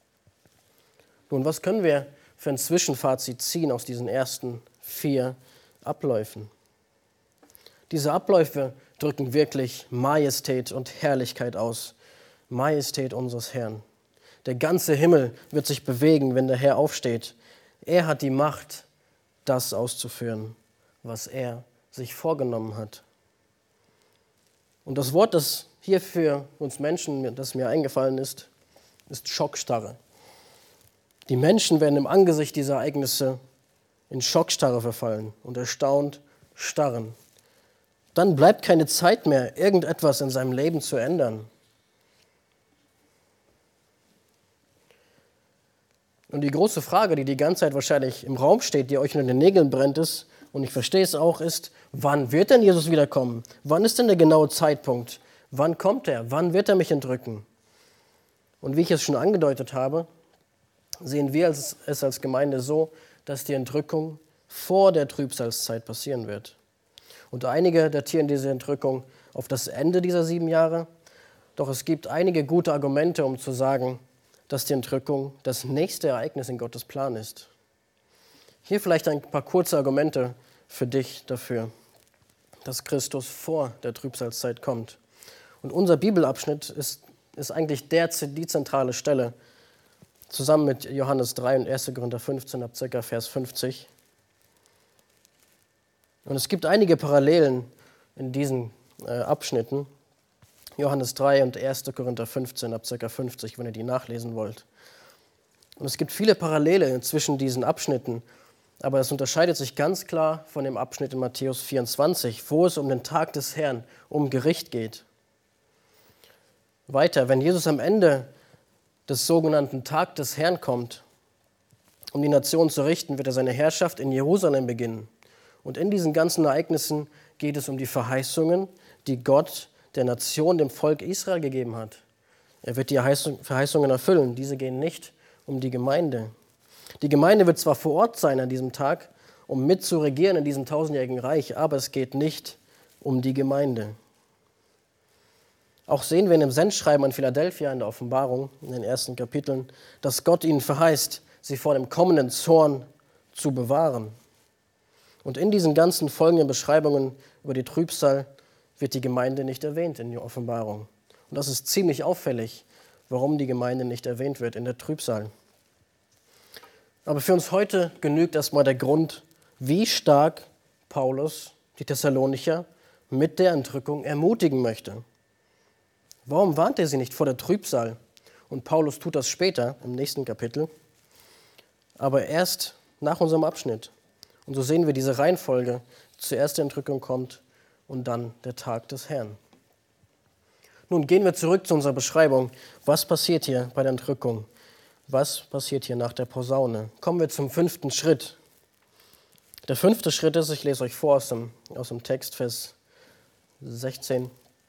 Nun, was können wir für ein Zwischenfazit ziehen aus diesen ersten vier Abläufen? Diese Abläufe drücken wirklich Majestät und Herrlichkeit aus. Majestät unseres Herrn. Der ganze Himmel wird sich bewegen, wenn der Herr aufsteht. Er hat die Macht, das auszuführen, was er sich vorgenommen hat. Und das Wort, das hier für uns Menschen, das mir eingefallen ist, ist Schockstarre. Die Menschen werden im Angesicht dieser Ereignisse in Schockstarre verfallen und erstaunt starren. Dann bleibt keine Zeit mehr, irgendetwas in seinem Leben zu ändern. Und die große Frage, die die ganze Zeit wahrscheinlich im Raum steht, die euch in den Nägeln brennt, ist, und ich verstehe es auch, ist, wann wird denn Jesus wiederkommen? Wann ist denn der genaue Zeitpunkt? Wann kommt er? Wann wird er mich entrücken? Und wie ich es schon angedeutet habe, sehen wir es als Gemeinde so, dass die Entrückung vor der Trübsalzeit passieren wird. Und einige datieren diese Entrückung auf das Ende dieser sieben Jahre. Doch es gibt einige gute Argumente, um zu sagen, dass die Entrückung das nächste Ereignis in Gottes Plan ist. Hier vielleicht ein paar kurze Argumente für dich dafür, dass Christus vor der Trübsalzeit kommt. Und unser Bibelabschnitt ist, ist eigentlich der, die zentrale Stelle, zusammen mit Johannes drei und erster Korinther fünfzehn ab ca. Vers fünfzig. Und es gibt einige Parallelen in diesen äh, Abschnitten. Johannes drei und erster Korinther fünfzehn ab ca. fünfzig, wenn ihr die nachlesen wollt. Und es gibt viele Parallele zwischen diesen Abschnitten, aber es unterscheidet sich ganz klar von dem Abschnitt in Matthäus vierundzwanzig, wo es um den Tag des Herrn, um Gericht geht. Weiter, wenn Jesus am Ende des sogenannten Tag des Herrn kommt, um die Nation zu richten, wird er seine Herrschaft in Jerusalem beginnen. Und in diesen ganzen Ereignissen geht es um die Verheißungen, die Gott der Nation, dem Volk Israel gegeben hat. Er wird die Verheißungen erfüllen. Diese gehen nicht um die Gemeinde. Die Gemeinde wird zwar vor Ort sein an diesem Tag, um mitzuregieren in diesem tausendjährigen Reich, aber es geht nicht um die Gemeinde. Auch sehen wir in dem Sendschreiben an Philadelphia in der Offenbarung, in den ersten Kapiteln, dass Gott ihnen verheißt, sie vor dem kommenden Zorn zu bewahren. Und in diesen ganzen folgenden Beschreibungen über die Trübsal wird die Gemeinde nicht erwähnt in der Offenbarung. Und das ist ziemlich auffällig, warum die Gemeinde nicht erwähnt wird in der Trübsal. Aber für uns heute genügt erstmal der Grund, wie stark Paulus die Thessalonicher mit der Entrückung ermutigen möchte. Warum warnt er sie nicht vor der Trübsal? Und Paulus tut das später im nächsten Kapitel, aber erst nach unserem Abschnitt. Und so sehen wir diese Reihenfolge. Zuerst die Entrückung kommt und dann der Tag des Herrn. Nun gehen wir zurück zu unserer Beschreibung. Was passiert hier bei der Entrückung? Was passiert hier nach der Posaune? Kommen wir zum fünften Schritt. Der fünfte Schritt ist, ich lese euch vor aus dem, aus dem Text, Vers sechzehn.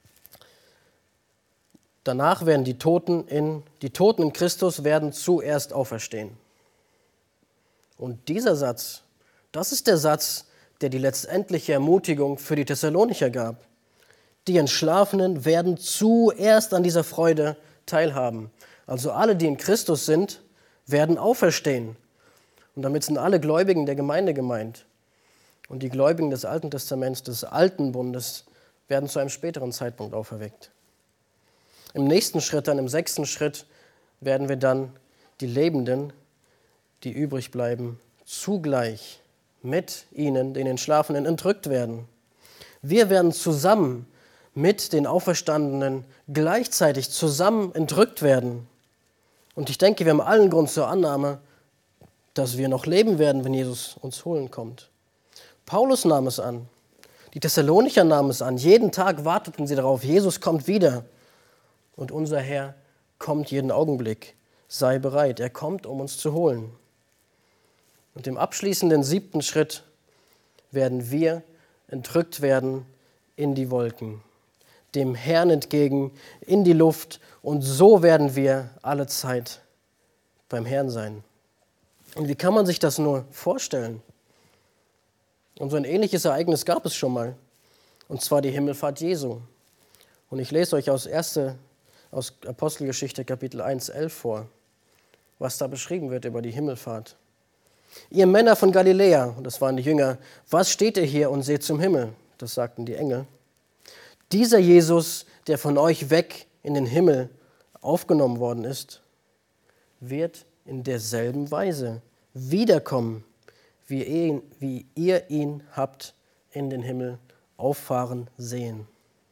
Danach werden die Toten in, die Toten in Christus werden zuerst auferstehen. Und dieser Satz, das ist der Satz, der die letztendliche Ermutigung für die Thessalonicher gab. Die Entschlafenen werden zuerst an dieser Freude teilhaben. Also alle, die in Christus sind, werden auferstehen. Und damit sind alle Gläubigen der Gemeinde gemeint. Und die Gläubigen des Alten Testaments, des Alten Bundes, werden zu einem späteren Zeitpunkt auferweckt. Im nächsten Schritt, dann im sechsten Schritt, werden wir dann die Lebenden, die übrig bleiben, zugleich mit ihnen, den Entschlafenen, entrückt werden. Wir werden zusammen mit den Auferstandenen gleichzeitig zusammen entrückt werden. Und ich denke, wir haben allen Grund zur Annahme, dass wir noch leben werden, wenn Jesus uns holen kommt. Paulus nahm es an. Die Thessalonicher nahmen es an. Jeden Tag warteten sie darauf, Jesus kommt wieder. Und unser Herr kommt jeden Augenblick. Sei bereit, er kommt, um uns zu holen. Und im abschließenden siebten Schritt werden wir entrückt werden in die Wolken, dem Herrn entgegen, in die Luft. Und so werden wir alle Zeit beim Herrn sein. Und wie kann man sich das nur vorstellen? Und so ein ähnliches Ereignis gab es schon mal, und zwar die Himmelfahrt Jesu. Und ich lese euch aus, erste, aus Apostelgeschichte Kapitel eins, elf vor, was da beschrieben wird über die Himmelfahrt. Ihr Männer von Galiläa, und das waren die Jünger, was steht ihr hier und seht zum Himmel? Das sagten die Engel. Dieser Jesus, der von euch weg in den Himmel aufgenommen worden ist, wird in derselben Weise wiederkommen, wie ihr ihn, wie ihr ihn habt in den Himmel auffahren sehen.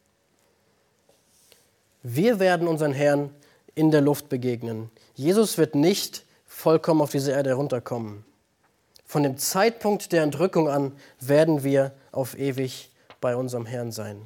Wir werden unseren Herrn in der Luft begegnen. Jesus wird nicht vollkommen auf diese Erde herunterkommen. Von dem Zeitpunkt der Entrückung an werden wir auf ewig bei unserem Herrn sein.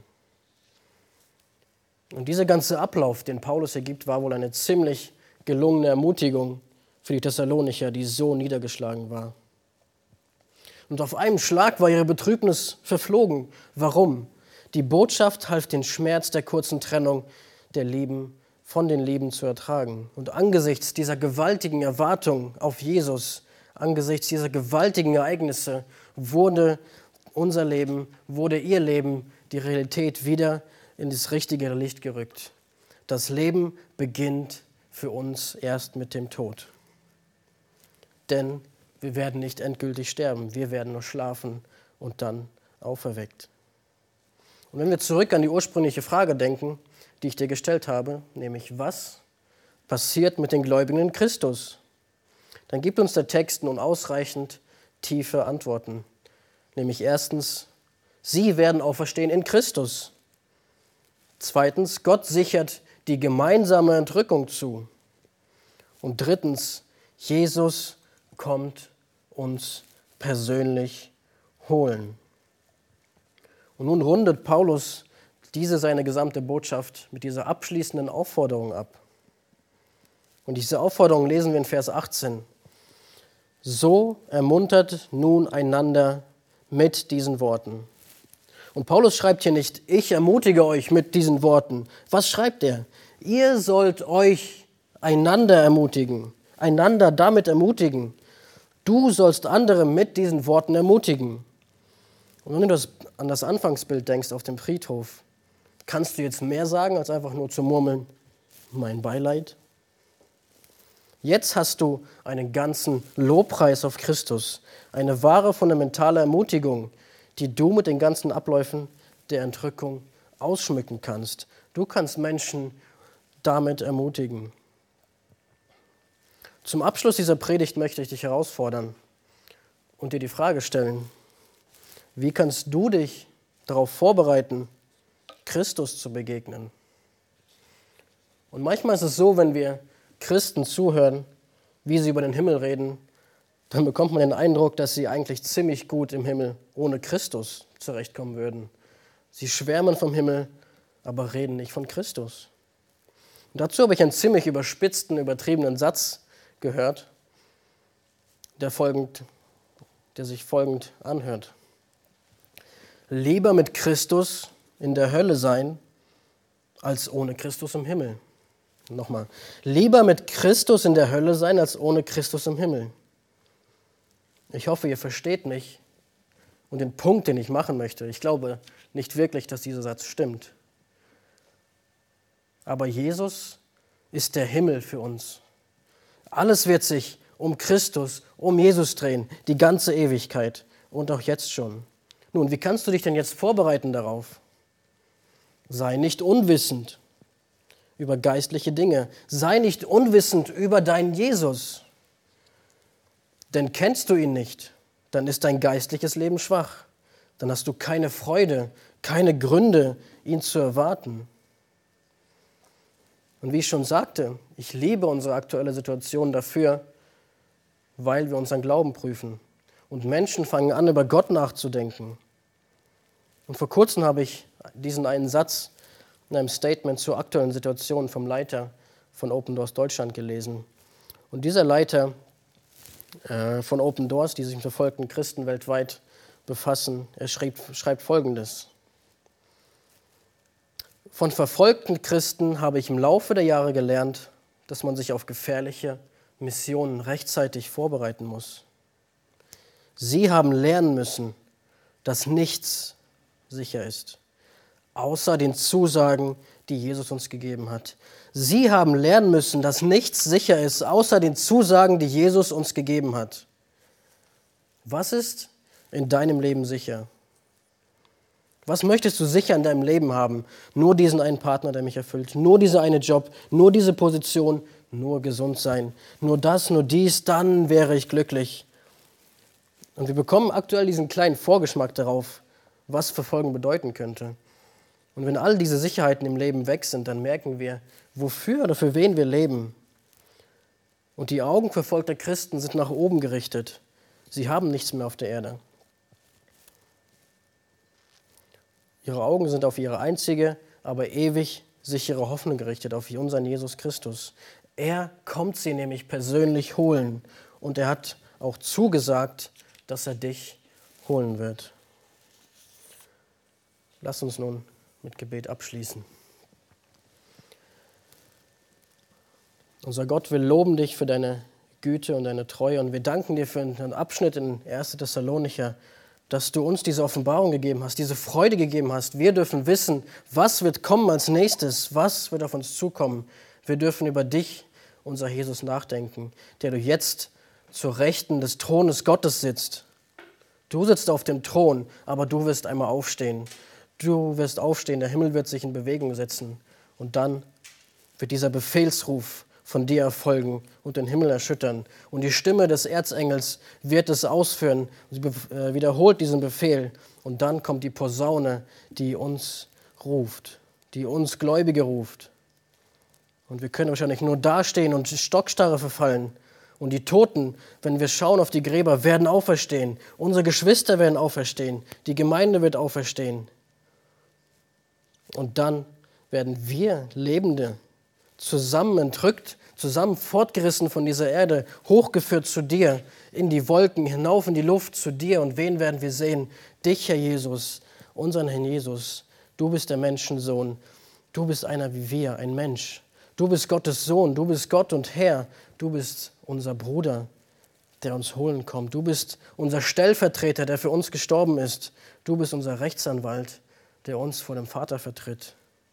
Und dieser ganze Ablauf, den Paulus hier gibt, war wohl eine ziemlich gelungene Ermutigung für die Thessalonicher, die so niedergeschlagen war. Und auf einen Schlag war ihre Betrübnis verflogen. Warum? Die Botschaft half den Schmerz der kurzen Trennung der Lieben von den Lieben zu ertragen. Und angesichts dieser gewaltigen Erwartung auf Jesus, angesichts dieser gewaltigen Ereignisse, wurde unser Leben, wurde ihr Leben, die Realität wieder in das richtige Licht gerückt. Das Leben beginnt für uns erst mit dem Tod. Denn wir werden nicht endgültig sterben, wir werden nur schlafen und dann auferweckt. Und wenn wir zurück an die ursprüngliche Frage denken, die ich dir gestellt habe, nämlich was passiert mit den Gläubigen in Christus, dann gibt uns der Text nun ausreichend tiefe Antworten. Nämlich erstens, sie werden auferstehen in Christus. Zweitens, Gott sichert die gemeinsame Entrückung zu. Und drittens, Jesus kommt uns persönlich holen. Und nun rundet Paulus diese seine gesamte Botschaft mit dieser abschließenden Aufforderung ab. Und diese Aufforderung lesen wir in Vers achtzehn. So ermuntert nun einander mit diesen Worten. Und Paulus schreibt hier nicht, ich ermutige euch mit diesen Worten. Was schreibt er? Ihr sollt euch einander ermutigen, einander damit ermutigen. Du sollst andere mit diesen Worten ermutigen. Und wenn du das, an das Anfangsbild denkst auf dem Friedhof, Kannst du jetzt mehr sagen, als einfach nur zu murmeln, mein Beileid? Jetzt hast du einen ganzen Lobpreis auf Christus, eine wahre fundamentale Ermutigung, die du mit den ganzen Abläufen der Entrückung ausschmücken kannst. Du kannst Menschen damit ermutigen. Zum Abschluss dieser Predigt möchte ich dich herausfordern und dir die Frage stellen, wie kannst du dich darauf vorbereiten, Christus zu begegnen? Und manchmal ist es so, wenn wir Christen zuhören, wie sie über den Himmel reden, dann bekommt man den Eindruck, dass sie eigentlich ziemlich gut im Himmel ohne Christus zurechtkommen würden. Sie schwärmen vom Himmel, aber reden nicht von Christus. Und dazu habe ich einen ziemlich überspitzten, übertriebenen Satz gehört, der, folgend, der sich folgend anhört. Lieber mit Christus in der Hölle sein, als ohne Christus im Himmel. Nochmal. Lieber mit Christus in der Hölle sein, als ohne Christus im Himmel. Ich hoffe, ihr versteht mich und den Punkt, den ich machen möchte. Ich glaube nicht wirklich, dass dieser Satz stimmt. Aber Jesus ist der Himmel für uns. Alles wird sich um Christus, um Jesus drehen, die ganze Ewigkeit und auch jetzt schon. Nun, wie kannst du dich denn jetzt vorbereiten darauf? Sei nicht unwissend über geistliche Dinge. Sei nicht unwissend über deinen Jesus. Denn kennst du ihn nicht, dann ist dein geistliches Leben schwach. Dann hast du keine Freude, keine Gründe, ihn zu erwarten. Und wie ich schon sagte, ich liebe unsere aktuelle Situation dafür, weil wir unseren Glauben prüfen. Und Menschen fangen an, über Gott nachzudenken. Und vor kurzem habe ich diesen einen Satz in einem Statement zur aktuellen Situation vom Leiter von Open Doors Deutschland gelesen. Und dieser Leiter äh, von Open Doors, die sich mit verfolgten Christen weltweit befassen, er schreibt, schreibt Folgendes. Von verfolgten Christen habe ich im Laufe der Jahre gelernt, dass man sich auf gefährliche Missionen rechtzeitig vorbereiten muss. Sie haben lernen müssen, dass nichts sicher ist, außer den Zusagen, die Jesus uns gegeben hat. Sie haben lernen müssen, dass nichts sicher ist, außer den Zusagen, die Jesus uns gegeben hat. Was ist in deinem Leben sicher? Was möchtest du sicher in deinem Leben haben? Nur diesen einen Partner, der mich erfüllt, nur dieser eine Job, nur diese Position, nur gesund sein, nur das, nur dies, dann wäre ich glücklich. Und wir bekommen aktuell diesen kleinen Vorgeschmack darauf, was Verfolgung bedeuten könnte. Und wenn all diese Sicherheiten im Leben weg sind, dann merken wir, wofür oder für wen wir leben. Und die Augen verfolgter Christen sind nach oben gerichtet. Sie haben nichts mehr auf der Erde. Ihre Augen sind auf ihre einzige, aber ewig sichere Hoffnung gerichtet, auf unseren Jesus Christus. Er kommt sie nämlich persönlich holen. Und er hat auch zugesagt, dass er dich holen wird. Lass uns nun mit Gebet abschließen. Unser Gott, wir loben dich für deine Güte und deine Treue und wir danken dir für einen Abschnitt in erster Thessalonicher, dass du uns diese Offenbarung gegeben hast, diese Freude gegeben hast. Wir dürfen wissen, was wird kommen als nächstes, was wird auf uns zukommen. Wir dürfen über dich, unser Jesus, nachdenken, der du jetzt zur Rechten des Thrones Gottes sitzt. Du sitzt auf dem Thron, aber du wirst einmal aufstehen. Du wirst aufstehen, der Himmel wird sich in Bewegung setzen und dann wird dieser Befehlsruf von dir erfolgen und den Himmel erschüttern. Und die Stimme des Erzengels wird es ausführen. Sie wiederholt diesen Befehl und dann kommt die Posaune, die uns ruft, die uns Gläubige ruft. Und wir können wahrscheinlich nur dastehen und Stockstarre verfallen. Und die Toten, wenn wir schauen auf die Gräber, werden auferstehen. Unsere Geschwister werden auferstehen. Die Gemeinde wird auferstehen. Und dann werden wir Lebende zusammen entrückt, zusammen fortgerissen von dieser Erde, hochgeführt zu dir, in die Wolken, hinauf in die Luft zu dir. Und wen werden wir sehen? Dich, Herr Jesus, unseren Herrn Jesus. Du bist der Menschensohn. Du bist einer wie wir, ein Mensch. Du bist Gottes Sohn. Du bist Gott und Herr. Du bist unser Bruder, der uns holen kommt. Du bist unser Stellvertreter, der für uns gestorben ist. Du bist unser Rechtsanwalt, der uns vor dem Vater vertritt.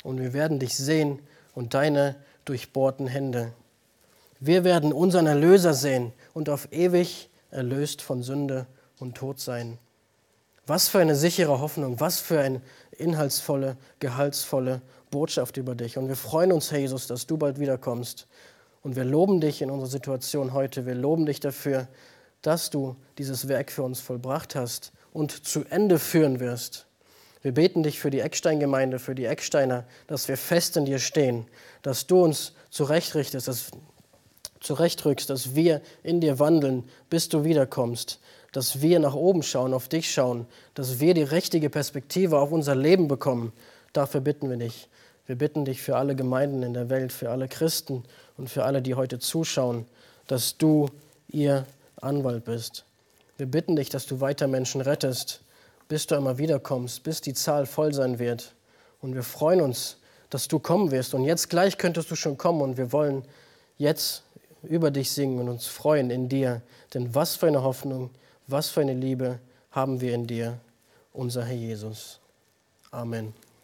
und wir werden dich sehen und deine durchbohrten Hände. Wir werden unseren Erlöser sehen und auf ewig erlöst von Sünde und Tod sein. Was für eine sichere Hoffnung, was für eine inhaltsvolle, gehaltsvolle Botschaft über dich. Und wir freuen uns, Herr Jesus, dass du bald wiederkommst. Und wir loben dich in unserer Situation heute. Wir loben dich dafür, dass du dieses Werk für uns vollbracht hast und zu Ende führen wirst. Wir beten dich für die Eckstein-Gemeinde, für die Ecksteiner, dass wir fest in dir stehen, dass du uns zurechtrichtest, dass, zurechtrückst, dass wir in dir wandeln, bis du wiederkommst, dass wir nach oben schauen, auf dich schauen, dass wir die richtige Perspektive auf unser Leben bekommen. Dafür bitten wir dich. Wir bitten dich für alle Gemeinden in der Welt, für alle Christen und für alle, die heute zuschauen, dass du ihr Anwalt bist. Wir bitten dich, dass du weiter Menschen rettest, bis du einmal wiederkommst, bis die Zahl voll sein wird. Und wir freuen uns, dass du kommen wirst. Und jetzt gleich könntest du schon kommen und wir wollen jetzt über dich singen und uns freuen in dir. Denn was für eine Hoffnung, was für eine Liebe haben wir in dir, unser Herr Jesus. Amen.